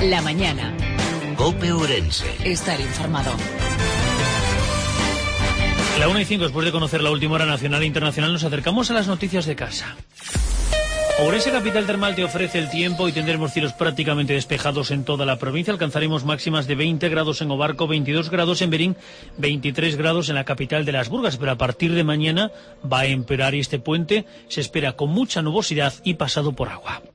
La mañana. COPE Ourense. Estar informado. La 1:05, después de conocer la última hora nacional e internacional, nos acercamos a las noticias de casa. Ourense Capital Termal te ofrece el tiempo y tendremos cielos prácticamente despejados en toda la provincia. Alcanzaremos máximas de 20 grados en Obarco, 22 grados en Berín, 23 grados en la capital de las Burgas. Pero a partir de mañana va a empeorar y este puente se espera con mucha nubosidad y pasado por agua.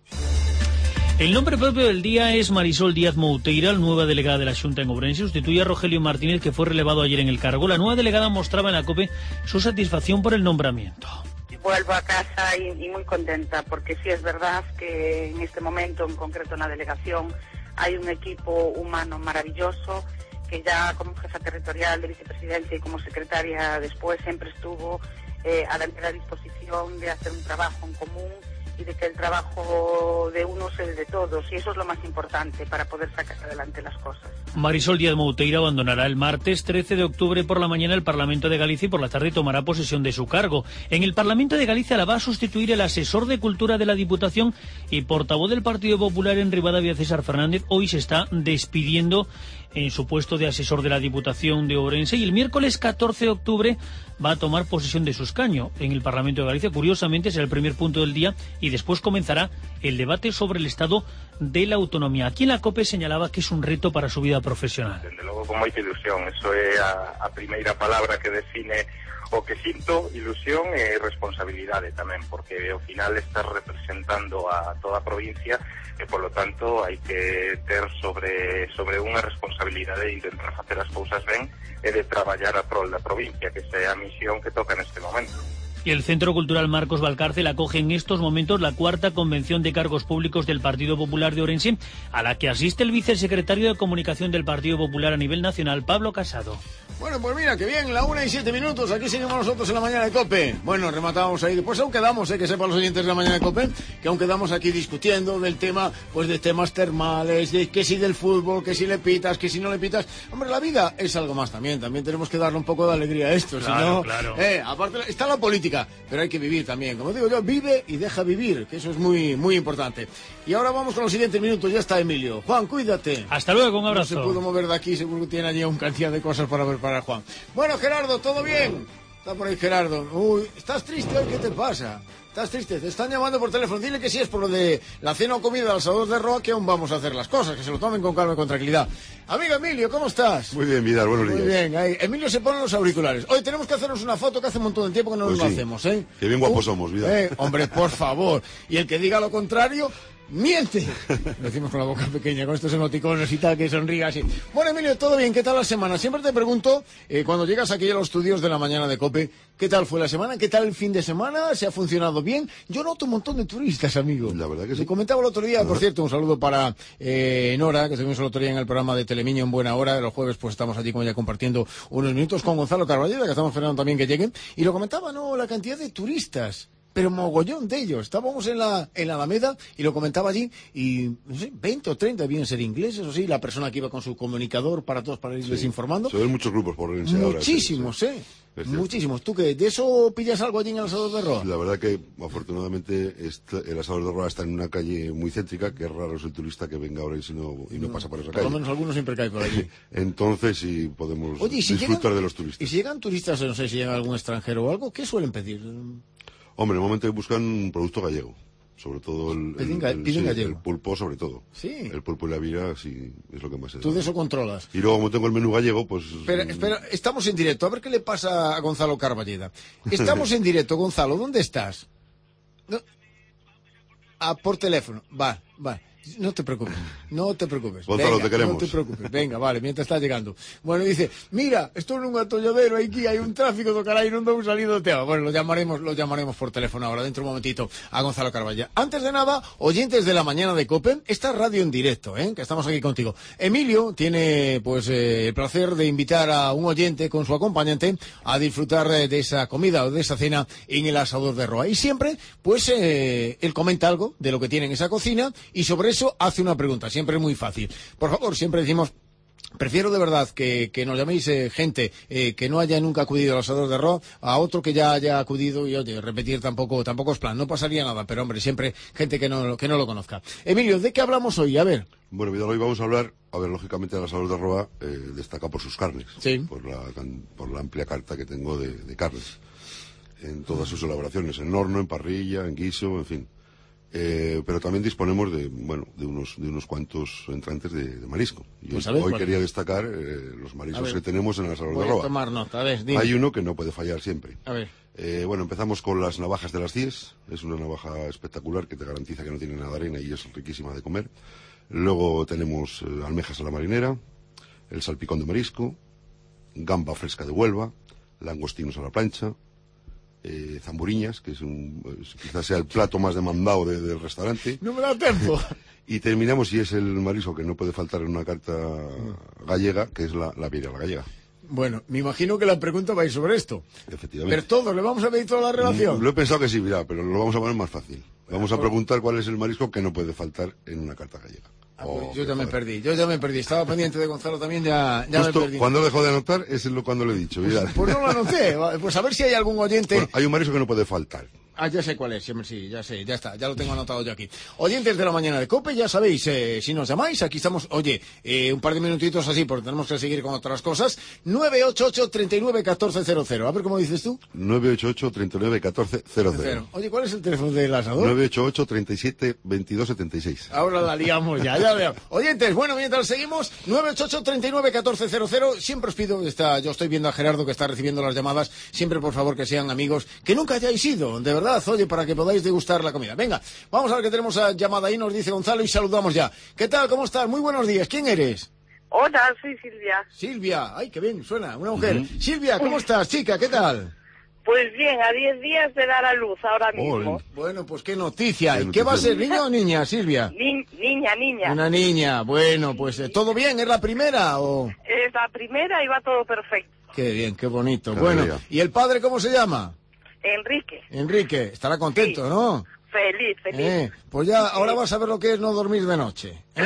El nombre propio del día es Marisol Díaz Mouteira, nueva delegada de la Xunta en Ourense. Sustituye a Rogelio Martínez, que fue relevado ayer en el cargo. La nueva delegada mostraba en la COPE su satisfacción por el nombramiento. Vuelvo a casa y muy contenta, porque sí es verdad que en este momento, en concreto en la delegación, hay un equipo humano maravilloso, que ya como jefa territorial de vicepresidencia y como secretaria después siempre estuvo a la entera disposición de hacer un trabajo en común y de que el trabajo de uno sea de todos, y eso es lo más importante para poder sacar adelante las cosas. Marisol Díaz Mouteira abandonará el martes 13 de octubre por la mañana el Parlamento de Galicia y por la tarde tomará posesión de su cargo. En el Parlamento de Galicia la va a sustituir el asesor de Cultura de la Diputación y portavoz del Partido Popular en Ribadavia, César Fernández. Hoy se está despidiendo en su puesto de asesor de la Diputación de Ourense y el miércoles 14 de octubre va a tomar posesión de su escaño en el Parlamento de Galicia. Curiosamente será el primer punto del día y después comenzará el debate sobre el estado de la autonomía. Aquí en la COPE señalaba que es un reto para su vida profesional. Desde logo con moita ilusión, eso é a primeira palabra que define o que sinto, ilusión e responsabilidade tamén, porque ao final estás representando a toda a provincia e, polo tanto, hai que ter sobre unha responsabilidade de intentar facer as cousas ben e de traballar a prol da provincia, que esa é a misión que toca neste momento. Y el Centro Cultural Marcos Valcárcel acoge en estos momentos la cuarta convención de cargos públicos del Partido Popular de Ourense, a la que asiste el vicesecretario de Comunicación del Partido Popular a nivel nacional, Pablo Casado. Bueno, pues mira, que bien, la 1:07, aquí seguimos nosotros en la mañana de COPE. Bueno, rematábamos ahí, después aún quedamos, que sepan los oyentes de la mañana de COPE, que aún quedamos aquí discutiendo del tema, pues de temas termales, de que si del fútbol, que si le pitas, que si no le pitas. Hombre, la vida es algo más también tenemos que darle un poco de alegría a esto, claro, si no, claro. Aparte está la política, pero hay que vivir también, como digo yo, vive y deja vivir, que eso es muy, muy importante. Y ahora vamos con los siguientes minutos, ya está Emilio. Juan, cuídate. Hasta luego, un abrazo. No se pudo mover de aquí, seguro que tiene allí una cantidad de cosas para preparar Juan. Bueno, Gerardo, ¿todo bien? Está por ahí Gerardo. Uy, ¿estás triste hoy? ¿Qué te pasa? ¿Estás triste? Te están llamando por teléfono. Dile que sí es por lo de la cena o comida del asador de Roa, que aún vamos a hacer las cosas, que se lo tomen con calma y con tranquilidad. Amigo Emilio, ¿cómo estás? Muy bien, Vidal, buenos días. Muy bien, ahí. Emilio se pone los auriculares. Hoy tenemos que hacernos una foto, que hace un montón de tiempo que no Pues nos sí. lo hacemos, ¿eh? Qué bien guapos somos, Vidal. Hombre, por favor. Y el que diga lo contrario, miente. Lo decimos con la boca pequeña, con estos emoticones y tal, que sonríe así. Bueno, Emilio, todo bien, ¿qué tal la semana? Siempre te pregunto, cuando llegas aquí a los estudios de la mañana de COPE, ¿qué tal fue la semana? ¿Qué tal el fin de semana? ¿Se ha funcionado bien? Yo noto un montón de turistas, amigo. La verdad que sí. Le comentaba el otro día, por cierto, un saludo para Nora, que estuvimos el otro día en el programa de Telemiño en Buena Hora. Los jueves pues estamos allí como ya compartiendo unos minutos con Gonzalo Carballeda, que estamos esperando también que lleguen. Y lo comentaba, ¿no? La cantidad de turistas. Pero mogollón de ellos. Estábamos en la Alameda y lo comentaba allí y, no sé, 20 o 30 debían ser ingleses, o sí, la persona que iba con su comunicador para todos, para irles informando. Se ven muchos grupos por Ourense ahora. Muchísimos, Es muchísimos. ¿Tú qué? ¿De eso pillas algo allí en el asador de Roa? La verdad que, afortunadamente, el asador de Roa está en una calle muy céntrica, que es raro es el turista que venga ahora y no pasa por esa calle. Por lo menos algunos siempre caen por allí. Entonces, sí podemos Oye, disfrutar de los turistas. Y si llegan turistas, no sé si llega algún extranjero o algo, ¿qué suelen pedir? Hombre, normalmente buscan un producto gallego. Sobre todo Piden gallego. el pulpo, sobre todo. Sí. El pulpo y la vira, sí, es lo que más se da. Tú de eso controlas. Y luego, como tengo el menú gallego, pues... Espera, estamos en directo. A ver qué le pasa a Gonzalo Carballeda. Estamos en directo, Gonzalo. ¿Dónde estás? No. Ah, por teléfono. Va. No te preocupes. Gonzalo, venga, te queremos. No te preocupes. Venga, vale, mientras está llegando. Bueno, dice, mira, estoy en un atolladero aquí, hay un tráfico de caray, no un salido de tema. Bueno, lo llamaremos por teléfono ahora, dentro de un momentito, a Gonzalo Carballeda. Antes de nada, oyentes de la mañana de COPE, esta radio en directo, que estamos aquí contigo. Emilio tiene, pues, el placer de invitar a un oyente con su acompañante a disfrutar de esa comida o de esa cena en el asador de Roa. Y siempre, pues, él comenta algo de lo que tiene en esa cocina y sobre eso hace una pregunta. Siempre es muy fácil. Por favor, siempre decimos Prefiero de verdad que nos llaméis gente que no haya nunca acudido al asador de Roa a otro que ya haya acudido y, oye, repetir tampoco es plan, no pasaría nada, pero hombre, siempre gente que no lo conozca. Emilio, ¿de qué hablamos hoy? A ver. Bueno, Vidal, hoy vamos a hablar, lógicamente el asador de Roa destaca por sus carnes, sí, por la amplia carta que tengo de carnes, en todas sus elaboraciones, en horno, en parrilla, en guiso, en fin. Pero también disponemos de unos cuantos entrantes de marisco. Y pues hoy quería destacar los mariscos que tenemos en el asador de Roa. Voy a tomar nota, a ver, dime. Hay uno que no puede fallar siempre. A ver. Bueno, empezamos con las navajas de las CIES. Es una navaja espectacular que te garantiza que no tiene nada de arena y es riquísima de comer. Luego tenemos almejas a la marinera, el salpicón de marisco, gamba fresca de Huelva, langostinos a la plancha, zamburiñas, que quizás sea el plato más demandado del restaurante. No me da tiempo. Y terminamos, y es el marisco que no puede faltar en una carta gallega, que es la vieira a la gallega. Bueno, me imagino que la pregunta va a ir sobre esto. Efectivamente. Pero todos, ¿le vamos a pedir toda la relación? Lo he pensado que sí, mira, pero lo vamos a poner más fácil. Vamos a preguntar cuál es el marisco que no puede faltar en una carta gallega. Pues yo ya me perdí. Estaba pendiente de Gonzalo también, ya justo me perdí. Cuando dejó de anotar, es cuando lo he dicho. Pues no lo anoté. Pues a ver si hay algún oyente. Bueno, hay un marisco que no puede faltar. Ya sé cuál es, sí, ya sé, ya está, ya lo tengo anotado yo aquí. Oyentes de la mañana de COPE, ya sabéis, si nos llamáis, aquí estamos, oye, un par de minutitos así, porque tenemos que seguir con otras cosas. 988-39-1400, a ver cómo dices tú. 988-39-1400. Oye, ¿cuál es el teléfono del asador? 988-37-22-76. Ahora la liamos ya veo. Oyentes, bueno, mientras seguimos, 988-39-1400, siempre os pido, yo estoy viendo a Gerardo que está recibiendo las llamadas, siempre por favor que sean amigos, que nunca hayáis ido, de verdad. Oye, para que podáis degustar la comida. Venga, vamos a ver que tenemos a llamada ahí, nos dice Gonzalo y saludamos ya. ¿Qué tal? ¿Cómo estás? Muy buenos días. ¿Quién eres? Hola, soy Silvia. Silvia, ay, qué bien, suena, una mujer. Silvia, ¿cómo estás, chica? ¿Qué tal? Pues bien, a 10 días de dar a luz ahora mismo. Bueno, pues qué noticia. ¿Y qué va a ser, niño o niña, Silvia? Niña. Una niña, bueno, pues ¿todo bien? ¿Es la primera o...? Es la primera y va todo perfecto. Qué bien, qué bonito. Qué bueno, alegría. ¿y el padre cómo se llama? Enrique, estará contento, sí. ¿no? Feliz. Pues ya, ahora vas a ver lo que es no dormir de noche. Sí,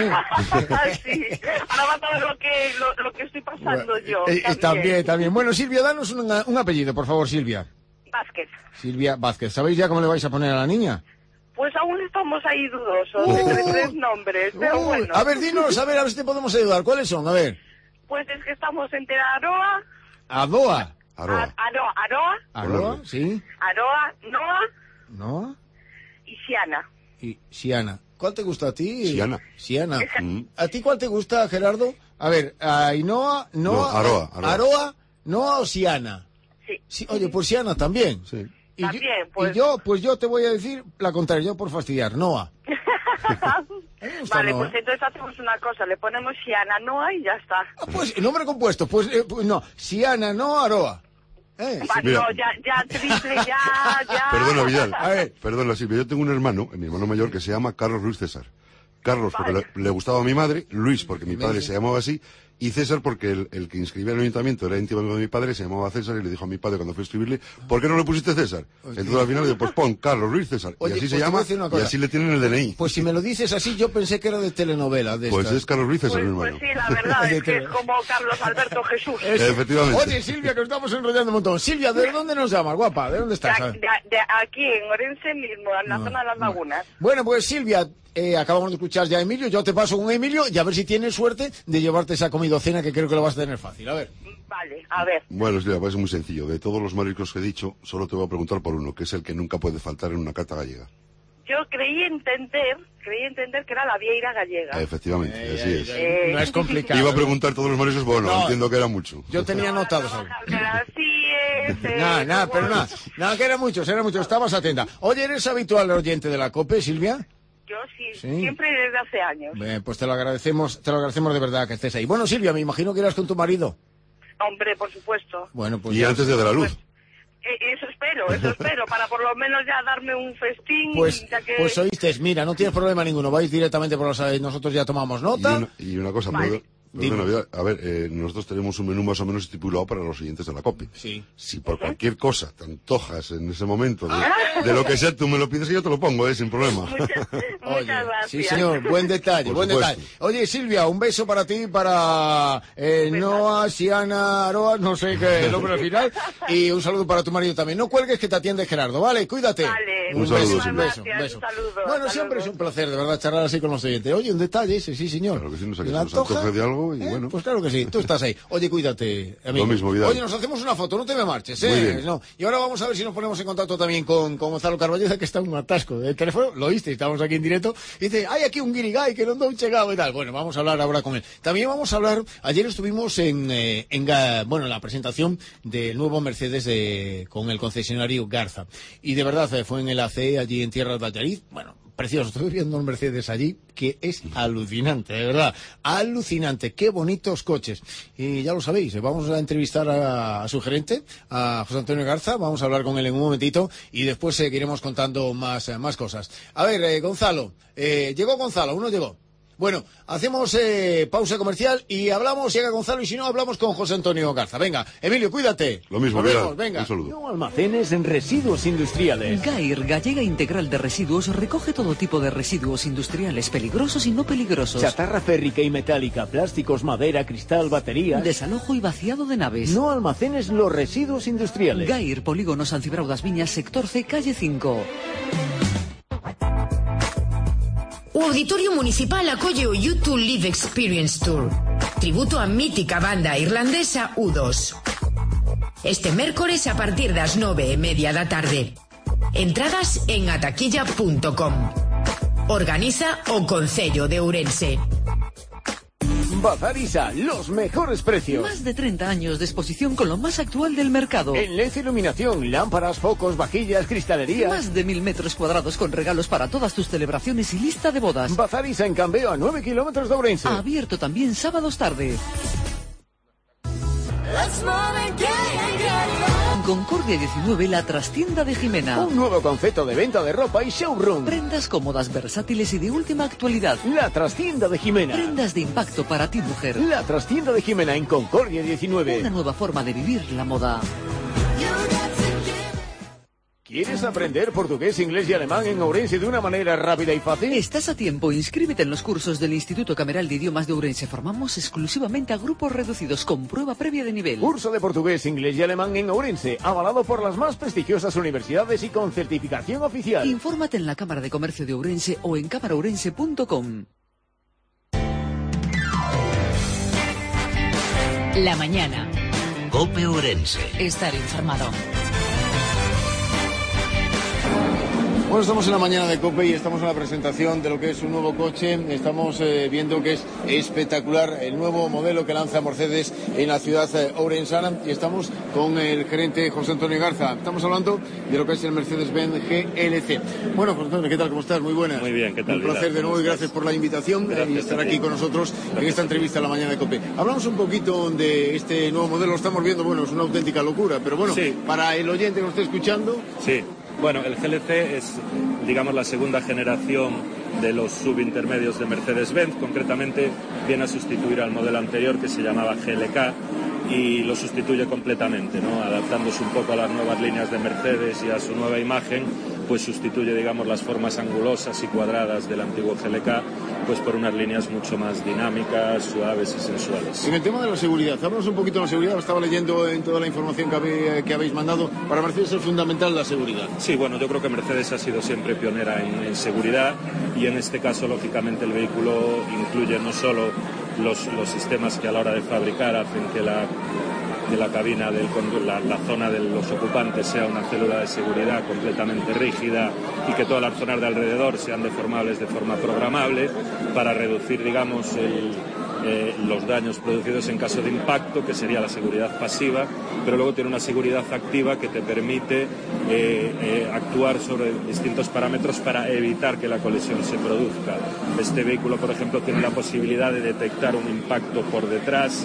ahora vas a ver lo que estoy pasando yo. También. Bueno, Silvia, danos un apellido, por favor, Silvia. Vázquez. Silvia Vázquez. ¿Sabéis ya cómo le vais a poner a la niña? Pues aún estamos ahí dudosos entre 3 nombres, pero bueno. A ver, dinos, a ver si te podemos ayudar. ¿Cuáles son? A ver. Pues es que estamos entre Aroa... Adoa. Aroa. Aroa, sí. Aroa, ¿No? y Siana. Y Siana. ¿Cuál te gusta a ti? Siana. ¿A ti cuál te gusta, Gerardo? A ver, Ainhoa, Aroa. Aroa, Noa o Siana. Sí. Oye, pues Siana también. Sí. También, pues... yo te voy a decir la contraria, yo por fastidiar, Noa. Vale, Noa. Pues entonces hacemos una cosa, le ponemos Siana, Noa y ya está. Pues el nombre compuesto, pues no, Siana, Noa, Aroa. Vale, no, ya triple, ya. Perdona, Vidal. Perdona, Silvia, yo tengo un hermano, mi hermano mayor, que se llama Carlos Luis César. Carlos porque le gustaba a mi madre, Luis porque mi padre se llamaba así, y César porque el que inscribía en el ayuntamiento era íntimo de mi padre, se llamaba César, y le dijo a mi padre cuando fue a escribirle, ¿por qué no le pusiste César? Entonces al final le digo, pues pon Carlos Luis César. Oye, y así pues se llama, y así le tienen el DNI. Pues si me lo dices así, yo pensé que era de telenovela. Pues es Carlos Luis César, mi hermano. Pues sí, la verdad es que es como Carlos Alberto Jesús. Efectivamente. Oye, Silvia, que nos estamos enrollando un montón. Silvia, ¿de dónde nos llamas, guapa? ¿De dónde estás? De aquí, en Orense mismo, en la zona de las Lagunas. Bueno, pues Silvia, acabamos de escuchar ya a Emilio, yo te paso con Emilio y a ver si tienes suerte de llevarte esa comida o cena, que creo que lo vas a tener fácil. A ver. Vale, a ver. Bueno, Silvia, pues es muy sencillo. De todos los mariscos que he dicho, solo te voy a preguntar por uno, que es el que nunca puede faltar en una carta gallega. Yo creí entender que era la vieira gallega. Efectivamente, así es. No es complicado. Iba a preguntar todos los mariscos, bueno, entiendo que era mucho. Yo tenía anotados. Así es. Nada, que eran muchos, estabas atenta. Oye, ¿eres habitual oyente de la COPE, Silvia? Yo sí, siempre desde hace años. Pues te lo agradecemos de verdad que estés ahí. Bueno, Silvia, me imagino que irás con tu marido. Hombre, por supuesto. Bueno, pues y antes de dar a luz. Eso espero, para por lo menos ya darme un festín. Pues, ya que... pues oíste, mira, no tienes problema ninguno, vais directamente por la nosotros ya tomamos nota. Y una cosa, vale. Perdona, a ver, nosotros tenemos un menú más o menos estipulado para los siguientes de la COPE. Sí. Si por cualquier cosa te antojas en ese momento de lo que sea, tú me lo pides y yo te lo pongo, sin problema. Oye, Muchas gracias. sí, señor, buen detalle, Por buen supuesto. detalle. Oye, Silvia, un beso para ti, para Noa, Siana, Aroa, no sé qué nombre al final, y un saludo para tu marido también. No cuelgues que te atiende Gerardo, ¿vale? Cuídate. Vale. Un saludo, beso, Silvia. un beso. Un saludo. Bueno, Hasta siempre luego. es un placer, de verdad, charlar así con los oyentes. Oye, un detalle ese, sí, señor. Claro que sí, no sé, que ¿Le se nos antoje de algo y bueno. Pues claro que sí, tú estás ahí. Oye, cuídate, amigo. Lo mismo, Vidal. Oye, nos hacemos una foto, no te me marches, ¿eh? Muy bien. No. Y ahora vamos a ver si nos ponemos en contacto también con Gonzalo Carballeda, que está en un atasco de teléfono. Lo oíste, estamos aquí en directo. Y dice, hay aquí un guirigay que no anda un chegado y tal. Bueno, vamos a hablar ahora con él. También vamos a hablar, ayer estuvimos en la presentación del nuevo Mercedes con el concesionario Garza. Y de verdad, fue en el ACE, allí en Tierra de Valladolid. Bueno, precioso, estoy viendo un Mercedes allí que es alucinante, de verdad, alucinante, qué bonitos coches. Y ya lo sabéis, vamos a entrevistar a su gerente, a José Antonio Garza, vamos a hablar con él en un momentito y después seguiremos contando más cosas. A ver, Gonzalo, llegó Gonzalo, uno llegó. Bueno, hacemos pausa comercial y hablamos, llega Gonzalo y si no hablamos con José Antonio Garza. Venga, Emilio, cuídate. Lo mismo, Nos Vidal. vemos, venga. Un saludo. No almacenes en residuos industriales. Gair, Gallega Integral de Residuos, recoge todo tipo de residuos industriales peligrosos y no peligrosos. Chatarra férrica y metálica, plásticos, madera, cristal, baterías. Desalojo y vaciado de naves. No almacenes los residuos industriales. Gair, Polígono San Cibrao das Viñas, sector C, calle 5. O Auditorio Municipal acolle o U2 Live Experience Tour, tributo á mítica banda irlandesa U2. Este mércores a partir das 9:30 da tarde. Entradas en ataquilla.com. Organiza o Concello de Ourense. Bazar Isa, los mejores precios. Más de 30 años de exposición con lo más actual del mercado. En LED iluminación, lámparas, focos, vajillas, cristalería. Más de 1000 metros cuadrados con regalos para todas tus celebraciones y lista de bodas. Bazar Isa en Cambeo, a 9 kilómetros de Ourense. Abierto también sábados tarde. En Concordia 19, la trastienda de Jimena. Un nuevo concepto de venta de ropa y showroom. Prendas cómodas, versátiles y de última actualidad. La trastienda de Jimena. Prendas de impacto para ti, mujer. La trastienda de Jimena en Concordia 19. Una nueva forma de vivir la moda. ¿Quieres aprender portugués, inglés y alemán en Ourense de una manera rápida y fácil? Estás a tiempo. Inscríbete en los cursos del Instituto Cameral de Idiomas de Ourense. Formamos exclusivamente a grupos reducidos con prueba previa de nivel. Curso de portugués, inglés y alemán en Ourense, avalado por las más prestigiosas universidades y con certificación oficial. Infórmate en la Cámara de Comercio de Ourense o en cámaraourense.com. La mañana. COPE Ourense. Estar informado. Bueno, estamos en la mañana de COPE y estamos en la presentación de lo que es un nuevo coche. Estamos viendo que es espectacular el nuevo modelo que lanza Mercedes en la ciudad ourensana y estamos con el gerente José Antonio Garza. Estamos hablando de lo que es el Mercedes-Benz GLC. Bueno, José Antonio, ¿qué tal? ¿Cómo estás? Muy buenas. Muy bien, ¿qué tal? Un placer de nuevo y gracias por la invitación y estar aquí con nosotros en esta entrevista en la mañana de COPE. Hablamos un poquito de este nuevo modelo. Lo estamos viendo, bueno, es una auténtica locura, pero bueno, sí. Para el oyente que nos esté escuchando... Sí. Bueno, el GLC es, digamos, la segunda generación de los subintermedios de Mercedes-Benz. Concretamente, viene a sustituir al modelo anterior que se llamaba GLK y lo sustituye completamente, ¿no? Adaptándose un poco a las nuevas líneas de Mercedes y a su nueva imagen, pues sustituye, digamos, las formas angulosas y cuadradas del antiguo GLK, pues por unas líneas mucho más dinámicas, suaves y sensuales. En el tema de la seguridad, hablamos un poquito de la seguridad, lo estaba leyendo en toda la información que habéis mandado. Para Mercedes es fundamental la seguridad. Sí, bueno, yo creo que Mercedes ha sido siempre pionera en seguridad y en este caso, lógicamente, el vehículo incluye no solo los sistemas que a la hora de fabricar hacen que la cabina, la zona de los ocupantes sea una célula de seguridad completamente rígida y que todas las zonas de alrededor sean deformables de forma programable para reducir, digamos, los daños producidos en caso de impacto, que sería la seguridad pasiva, pero luego tiene una seguridad activa que te permite actuar sobre distintos parámetros para evitar que la colisión se produzca. Este vehículo, por ejemplo, tiene la posibilidad de detectar un impacto por detrás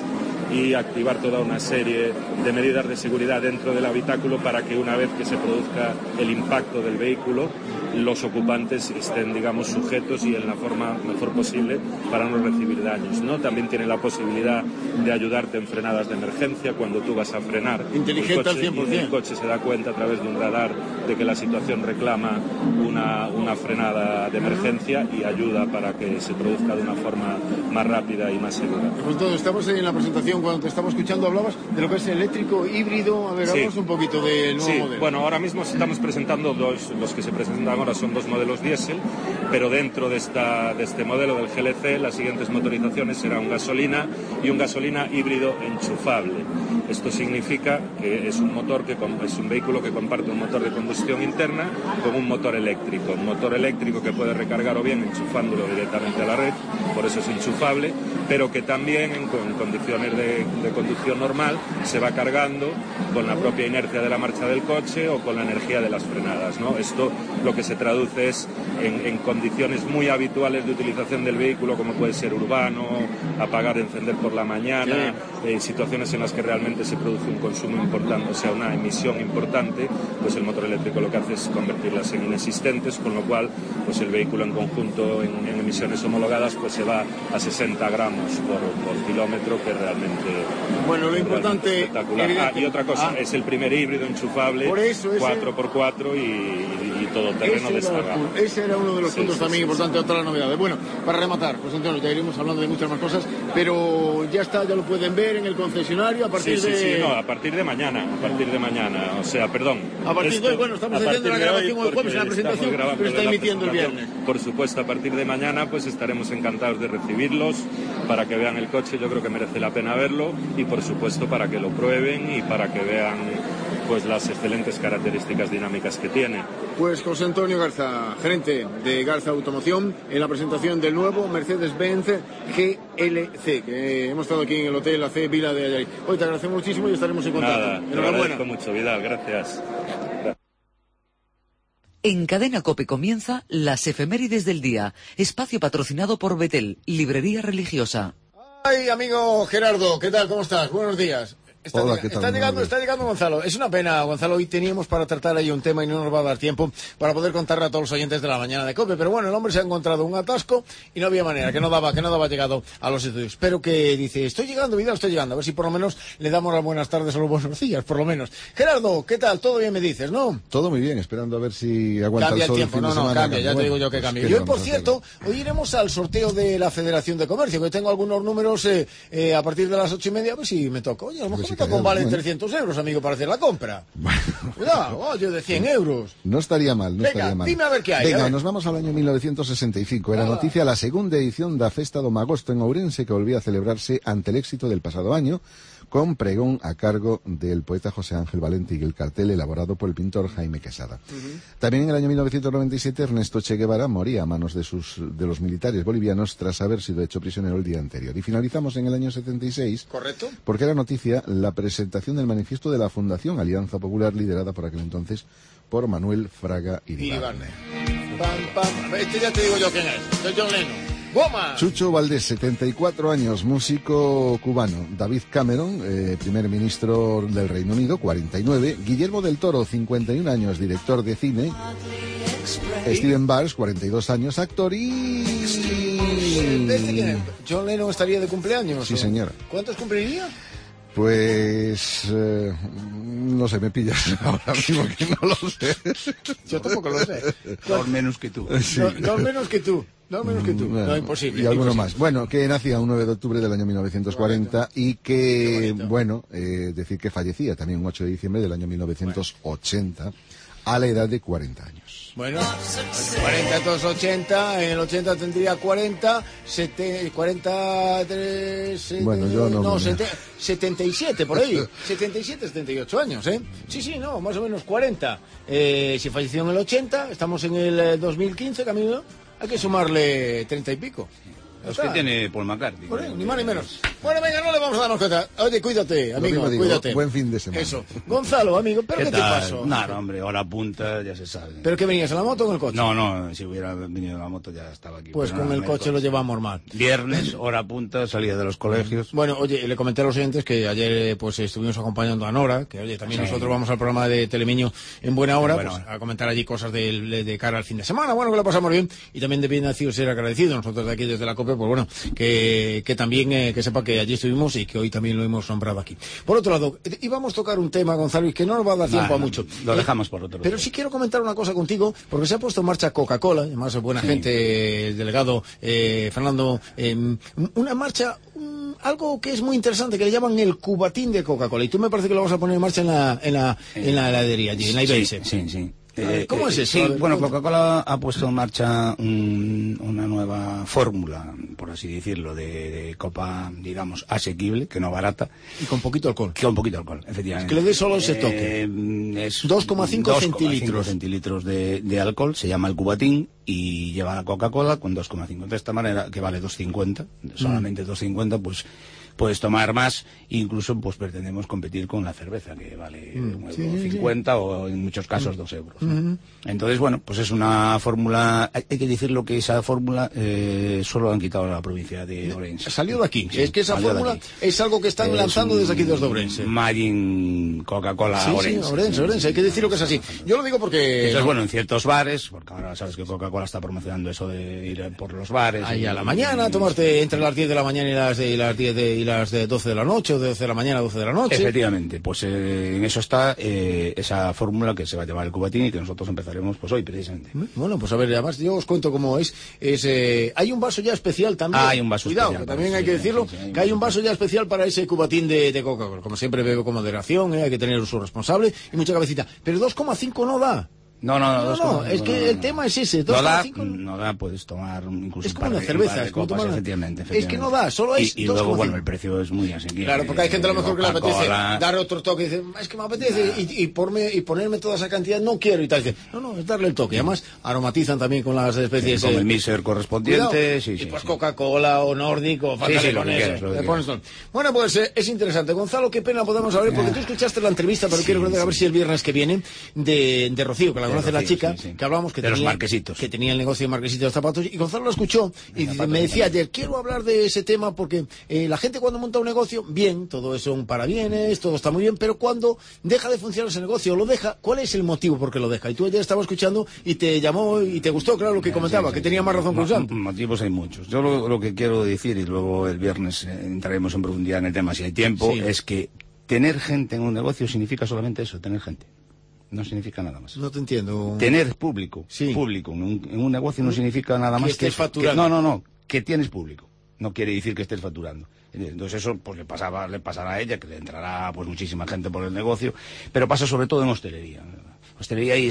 y activar toda una serie de medidas de seguridad dentro del habitáculo para que una vez que se produzca el impacto del vehículo, los ocupantes estén, digamos, sujetos y en la forma mejor posible para no recibir daños, ¿no? También tiene la posibilidad de ayudarte en frenadas de emergencia cuando tú vas a frenar. Inteligente al 100%. El coche se da cuenta a través de un radar de que la situación reclama una frenada de emergencia y ayuda para que se produzca de una forma más rápida y más segura. Pues entonces, estamos en la presentación, cuando te estamos escuchando hablabas de lo que es eléctrico, híbrido. A ver, hablamos un poquito del nuevo modelo. Bueno, ahora mismo estamos presentando los que se presentan ahora son 2 modelos diésel, pero dentro de este modelo del GLC las siguientes motorizaciones serán un gasolina y un gasolina híbrido enchufable. Esto significa que es un motor es un vehículo que comparte un motor de combustión interna con un motor eléctrico que puede recargar o bien enchufándolo directamente a la red, por eso es enchufable, pero que también en condiciones de conducción normal se va cargando con la propia inercia de la marcha del coche o con la energía de las frenadas, ¿no? Esto lo que se traduce es en condiciones muy habituales de utilización del vehículo, como puede ser urbano, apagar, encender por la mañana, situaciones en las que realmente se produce un consumo importante, o sea, una emisión importante, pues el motor eléctrico lo que hace es convertirlas en inexistentes, con lo cual pues el vehículo en conjunto en emisiones homologadas pues se va a 60 gramos por kilómetro, que realmente lo importante espectacular. Y otra cosa, es el primer híbrido enchufable, 4x4 y todoterreno descargado. Ese era uno de los puntos también importantes, otras novedades. Bueno, para rematar, pues entonces ya iremos hablando de muchas más cosas, pero ya está, ya lo pueden ver en el concesionario a partir a partir de mañana, o sea, perdón. A partir de hoy, estamos haciendo la grabación el jueves en la presentación, pero está emitiendo el viernes. Por supuesto, a partir de mañana pues estaremos encantados de recibirlos para que vean el coche, yo creo que merece la pena verlo, y por supuesto para que lo prueben y para que vean pues las excelentes características dinámicas que tiene. Pues José Antonio Garza, gerente de Garza Automoción, en la presentación del nuevo Mercedes-Benz GLC, que hemos estado aquí en el Hotel AC Vila de Ayarí. Hoy te agradecemos muchísimo y estaremos en contacto. Nada, te agradezco mucho, Vidal, gracias. En Cadena COPE comienza Las Efemérides del Día, espacio patrocinado por Betel, librería religiosa. Ay, amigo Gerardo, ¿qué tal? ¿Cómo estás? Buenos días. Hola, ¿qué tal? Está llegando Gonzalo. Es una pena, Gonzalo, hoy teníamos para tratar ahí un tema y no nos va a dar tiempo para poder contarle a todos los oyentes de la mañana de COPE, pero bueno, el hombre se ha encontrado un atasco y no había manera, que no daba llegado a los estudios. Pero que dice, estoy llegando, Vidal, estoy llegando, a ver si por lo menos le damos las buenas tardes o los buenos días, por lo menos. Gerardo, ¿qué tal? ¿Todo bien me dices, no? Todo muy bien, esperando a ver si aguanta cambia el sol el tiempo, el fin de semana. Cambia, ya te digo yo que cambia. Y hoy, por cierto, hoy iremos al sorteo de la Federación de Comercio, que tengo algunos números a partir de las 8:30, a ver si me toca. Oye, a lo mejor me toca un vale de 300 euros, amigo, para hacer la compra. Cuidado, yo de 100 euros. No estaría mal, Venga, dime a ver qué hay. Venga, nos vamos al año 1965. Era noticia la segunda edición da Festa do Magosto en Ourense, que volvía a celebrarse ante el éxito del pasado año, con pregón a cargo del poeta José Ángel Valente y el cartel elaborado por el pintor Jaime Quesada. También en el año 1997 Ernesto Che Guevara moría a manos de los militares bolivianos tras haber sido hecho prisionero el día anterior. Y finalizamos en el año 76, ¿correcto? Porque era noticia la presentación del manifiesto de la Fundación Alianza Popular, liderada por aquel entonces por Manuel Fraga Iribarne. Este ya te digo yo quién es, soy John Lennon. ¡Goma! Chucho Valdés, 74 años, músico cubano. David Cameron, primer ministro del Reino Unido, 49. Guillermo del Toro, 51 años, director de cine. Steven Bars, 42 años, actor y... ¿John Lennon estaría de cumpleaños? Sí, señora. ¿Cuántos cumpliría? Pues... no sé, me pillas ahora mismo que no lo sé. Yo tampoco lo sé. Dos menos que tú. Sí. Dos menos que tú. No, imposible. Y alguno imposible. más. Bueno, que nacía un 9 de octubre del año 1940 y que, decir que fallecía también un 8 de diciembre del año 1980 a la edad de 40 años. Bueno, 40, entonces 80, en el 80 tendría 40, 43... Bueno, yo no... 77, por ahí. 77, 78 años, ¿eh? Sí, más o menos 40. Si falleció en el 80, estamos en el 2015, Camilo. Hay que sumarle 30 y pico. Los que tiene Paul McCartney. Bueno, ni más ni menos. Bueno, venga, no le vamos a darnos cuenta. Oye, cuídate, amigo, cuídate. Buen fin de semana. Eso. Gonzalo, amigo, ¿pero qué te pasó? Nada, hombre, hora punta, ya se sabe. ¿Pero qué venías, en la moto o en el coche? No, si hubiera venido en la moto ya estaba aquí. Pues con el coche lo llevamos mal. Viernes, hora punta, salida de los colegios. Bueno, oye, le comenté a los oyentes que ayer pues estuvimos acompañando a Nora, que oye, también nosotros vamos al programa de Telemiño en buena hora, pues, a comentar allí cosas de cara al fin de semana. Bueno, que lo pasamos bien y también de bien nacido ser agradecido. Nosotros de aquí desde la COPE, pues bueno, que también que sepa que allí estuvimos y que hoy también lo hemos nombrado aquí. Por otro lado, íbamos a tocar un tema, Gonzalo, y que no nos va a dar tiempo a mucho. Lo dejamos por otro lado. Pero sí quiero comentar una cosa contigo, porque se ha puesto en marcha Coca-Cola, además buena gente, el delegado Fernando, una marcha, algo que es muy interesante, que le llaman el cubatín de Coca-Cola, y tú me parece que lo vas a poner en marcha en la heladería allí, en la IBS. Sí. ¿Cómo es eso? Sí, bueno, Coca-Cola ha puesto en marcha una nueva fórmula, por así decirlo, de copa, digamos, asequible, que no barata. Y con poquito alcohol. Con poquito alcohol, efectivamente. Es que le dé solo ese toque. Es 2,5 centilitros. Centilitros de alcohol, se llama el cubatín, y lleva la Coca-Cola con 2,5. De esta manera, que vale 2,50, solamente 2,50, pues puedes tomar más, incluso pues pretendemos competir con la cerveza, que vale 1,50 o en muchos casos 2 euros. ¿no? Entonces, bueno, pues es una fórmula, hay que decirlo que esa fórmula solo han quitado a la provincia de Ourense. Salió de aquí, es que esa fórmula es algo que están lanzando desde aquí desde Ourense. Magin Coca-Cola Ourense. Sí, Ourense, hay que decirlo que es así. Yo lo digo porque... Eso es bueno en ciertos bares, porque ahora sabes que Coca-Cola está promocionando eso de ir por los bares. Ahí a la mañana, tomarte entre las 10 de la mañana y las de 12 de la noche, o de 12 de la mañana a 12 de la noche. Efectivamente, pues en eso está esa fórmula que se va a llamar el cubatín y que nosotros empezaremos pues hoy precisamente. Bueno, pues a ver, además yo os cuento cómo es. Hay un vaso ya especial también. Hay un vaso Cuidado, especial. Que también hay que decirlo, que hay un vaso ya especial para ese cubatín de Coca-Cola. Como siempre bebo con moderación, hay que tener su responsable y mucha cabecita. Pero 2,5 no da. No, es que el tema es ese. No da, puedes tomar incluso es como una cerveza, es como copas, tomar efectivamente. Es que no da, solo es y luego, bueno, el precio es muy asequible. Claro, porque hay gente a lo mejor que le apetece dar otro toque y dice, es que me apetece y ponerme toda esa cantidad, no quiero y tal. Dice, no, es darle el toque. Y además aromatizan también con las especies. Con el mixer correspondiente, y pues Coca-Cola o Nordic o Bueno, pues es interesante. Gonzalo, qué pena podemos saber, porque tú escuchaste la entrevista, pero quiero ver si el viernes que viene de Rocío, que la conoce la chica. Que hablamos que los marquesitos, que tenía el negocio de marquesitos de zapatos, y Gonzalo lo escuchó y me decía ayer, quiero hablar de ese tema porque la gente cuando monta un negocio, bien, todo es un parabienes, todo está muy bien, pero cuando deja de funcionar ese negocio o lo deja, ¿cuál es el motivo por qué lo deja? Y tú ayer estabas escuchando y te llamó y te gustó, claro, lo que comentaba, que tenía más razón que usante. Motivos hay muchos. Yo lo que quiero decir, y luego el viernes entraremos en profundidad en el tema si hay tiempo, es que tener gente en un negocio significa solamente eso, tener gente. No significa nada más. No te entiendo. Tener público en un negocio no significa nada más que estés facturando. No, que tienes público. No quiere decir que estés facturando. Entonces eso pues le pasará a ella, que le entrará pues muchísima gente por el negocio, pero pasa sobre todo en hostelería. Hostelería hay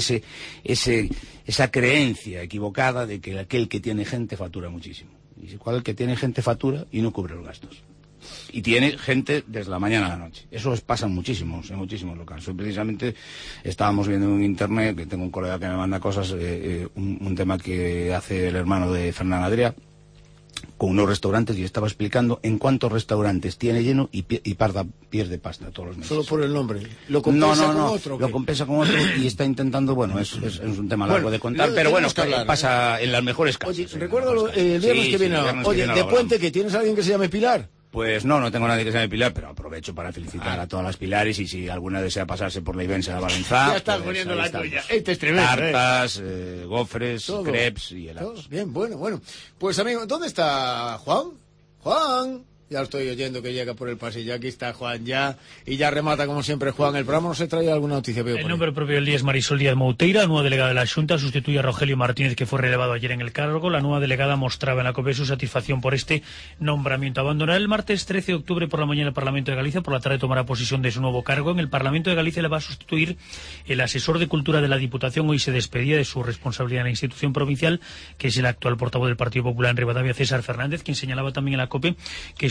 esa creencia equivocada de que aquel que tiene gente factura muchísimo. Y el que tiene gente factura y no cubre los gastos. Y tiene gente desde la mañana a la noche. Eso pasa en muchísimos locales. Precisamente estábamos viendo en internet, que tengo un colega que me manda cosas, un tema que hace el hermano de Fernán Adrià con unos restaurantes, y estaba explicando en cuántos restaurantes tiene lleno y pierde pasta todos los meses. Solo por el nombre. ¿Lo compensa con otro? Lo compensa con otro y está intentando, bueno, es un tema largo de contar, pero bueno, pasa en las mejores casas. Oye, recuérdalo el viernes que viene. Oye, de Puente, que tienes a alguien que se llame Pilar. Pues no tengo nadie que se llame Pilar, pero aprovecho para felicitar a todas las Pilares, y si alguna desea pasarse por la Ibense de Valenzá... Ya estás poniendo la tuya. Este es tremendo. Tartas, gofres, crepes y helados. Bien, bueno. Pues amigo, ¿dónde está Juan? Juan... Ya lo estoy oyendo que llega por el pasillo. Aquí está Juan ya. Y ya remata como siempre Juan. El programa no se trae alguna noticia. El nombre propio del día es Marisol Díaz Mouteira, nueva delegada de la Xunta. Sustituye a Rogelio Martínez, que fue relevado ayer en el cargo. La nueva delegada mostraba en la COPE su satisfacción por este nombramiento. Abandonará el martes 13 de octubre por la mañana el Parlamento de Galicia. Por la tarde tomará posesión de su nuevo cargo. En el Parlamento de Galicia le va a sustituir el asesor de Cultura de la Diputación. Hoy se despedía de su responsabilidad en la institución provincial, que es el actual portavoz del Partido Popular en Rivadavia, César Fernández, quien señalaba también en la COPE que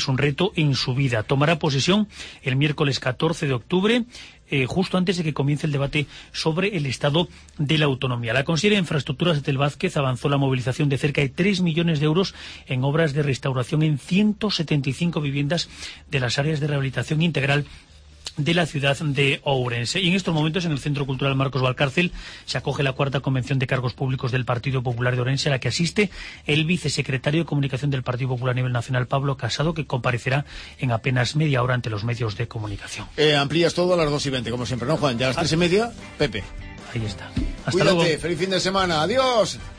es un reto en su vida. Tomará posesión el miércoles 14 de octubre, justo antes de que comience el debate sobre el estado de la autonomía. La consejera de Infraestructuras, Ethel Vázquez, avanzó la movilización de cerca de 3 millones de euros en obras de restauración en 175 viviendas de las áreas de rehabilitación integral de la ciudad de Ourense. Y en estos momentos en el Centro Cultural Marcos Valcárcel se acoge la 4ª Convención de Cargos Públicos del Partido Popular de Ourense, a la que asiste el vicesecretario de Comunicación del Partido Popular a nivel nacional, Pablo Casado, que comparecerá en apenas media hora ante los medios de comunicación. Amplías todo a las 2:20, como siempre, ¿no, Juan? Ya a las 3:30, Pepe. Ahí está. Hasta luego. Feliz fin de semana. Adiós.